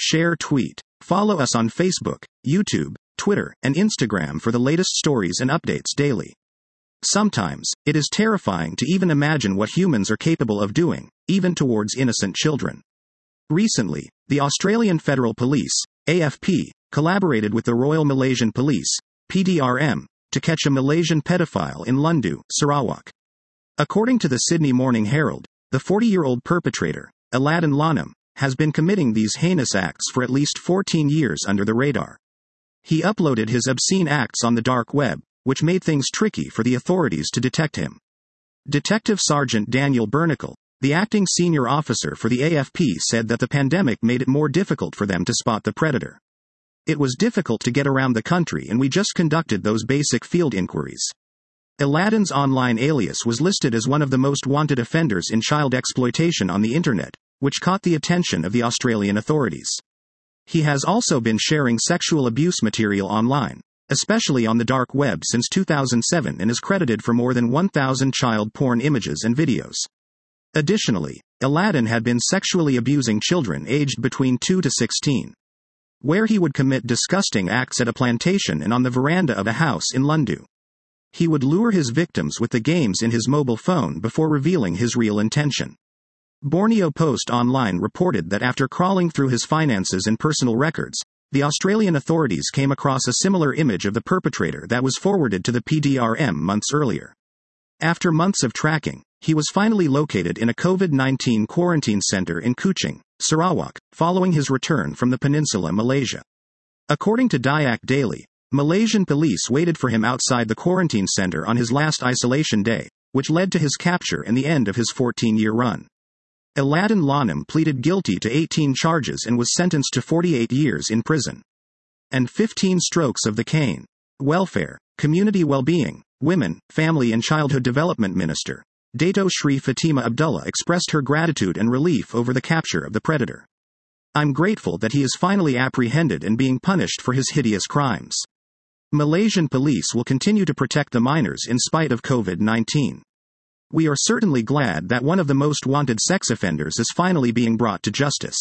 share, tweet. Follow us on Facebook, YouTube, Twitter, and Instagram for the latest stories and updates daily. Sometimes, it is terrifying to even imagine what humans are capable of doing, even towards innocent children. Recently, the Australian Federal Police, AFP, collaborated with the Royal Malaysian Police, PDRM, to catch a Malaysian pedophile in Lundu, Sarawak. According to the Sydney Morning Herald, the 40-year-old perpetrator, Aladdin Lanham, has been committing these heinous acts for at least 14 years under the radar. He uploaded his obscene acts on the dark web, which made things tricky for the authorities to detect him. Detective Sergeant Daniel Bernicle, the acting senior officer for the AFP, said that the pandemic made it more difficult for them to spot the predator. It was difficult to get around the country, and we just conducted those basic field inquiries. Aladdin's online alias was listed as one of the most wanted offenders in child exploitation on the internet, which caught the attention of the Australian authorities. He has also been sharing sexual abuse material online, especially on the dark web, since 2007, and is credited for more than 1,000 child porn images and videos. Additionally, Aladdin had been sexually abusing children aged between 2 to 16, where he would commit disgusting acts at a plantation and on the veranda of a house in Lundu. He would lure his victims with the games in his mobile phone before revealing his real intention. Borneo Post Online reported that after crawling through his finances and personal records, the Australian authorities came across a similar image of the perpetrator that was forwarded to the PDRM months earlier. After months of tracking, he was finally located in a COVID-19 quarantine center in Kuching, Sarawak, following his return from the Peninsula, Malaysia. According to Dayak Daily, Malaysian police waited for him outside the quarantine center on his last isolation day, which led to his capture and the end of his 14-year run. Aladdin Lanham pleaded guilty to 18 charges and was sentenced to 48 years in prison. And 15 strokes of the cane. Welfare, Community Wellbeing, Women, Family and Childhood Development Minister, Dato Sri Fatima Abdullah, expressed her gratitude and relief over the capture of the predator. "I'm grateful that he is finally apprehended and being punished for his hideous crimes. Malaysian police will continue to protect the minors in spite of COVID-19. We are certainly glad that one of the most wanted sex offenders is finally being brought to justice.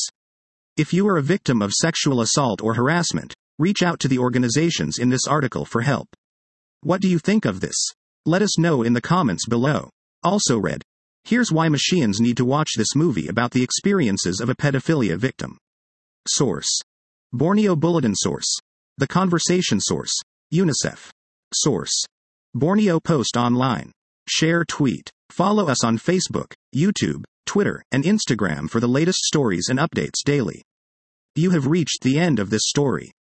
If you are a victim of sexual assault or harassment, reach out to the organizations in this article for help." What do you think of this? Let us know in the comments below. Also read, here's why Malaysians need to watch this movie about the experiences of a pedophilia victim. Source: Borneo Bulletin. Source: The Conversation. Source: UNICEF. Source: Borneo Post Online. Share, tweet. Follow us on Facebook, YouTube, Twitter, and Instagram for the latest stories and updates daily. You have reached the end of this story.